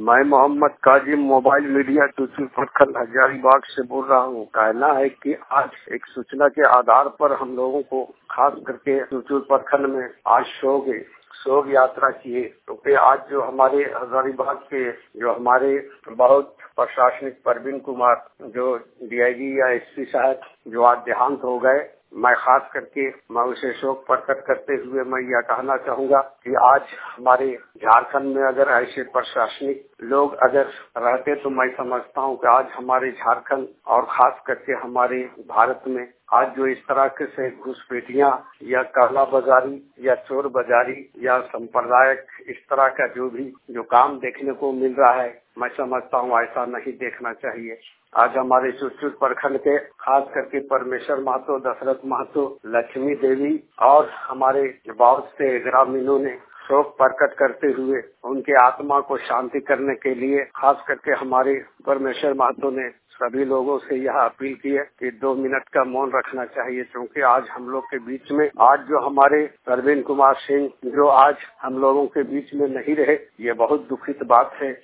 मैं Mohammad Kazim mobile media Chuchul प्रखंड हजारीबाग से बोल रहा हूँ। कहना है कि आज एक सूचना के आधार पर हम लोगों को खास करके चुचुल प्रखंड में आज शोक यात्रा किए, क्योंकि आज जो हमारे हजारीबाग के जो हमारे बहुत प्रशासनिक प्रवीण कुमार जो डीआईजी या एसपी साहब जो आज देहांत हो गए, मैं खास करके मैं उसे शोक प्रकट करते हुए मैं यह कहना चाहूंगा कि आज हमारे झारखंड में अगर ऐसे प्रशासनिक लोग अगर रहते तो मैं समझता हूं कि आज हमारे झारखंड और खास करके हमारे भारत में आज जो इस तरह के से घुसपैठियां या काला बाजारी या चोर बाजारी या सांप्रदायिक इस तरह का जो काम देखने को मिल रहा है, मैं समझता हूँ ऐसा नहीं देखना चाहिए। आज हमारे चुचुल प्रखंड के खास करके परमेश्वर महतो, दशरथ महतो, लक्ष्मी देवी और हमारे बहुत से ग्रामीणों ने शोक प्रकट करते हुए उनके आत्मा को शांति करने के लिए खास करके हमारे परमेश्वर महतो ने सभी लोगों से यह अपील की है कि 2 मिनट का मौन रखना चाहिए, क्योंकि आज हम लोग के बीच में आज जो हमारे प्रवीण कुमार सिंह जो आज हम लोगों के बीच में नहीं रहे, ये बहुत दुखित बात है।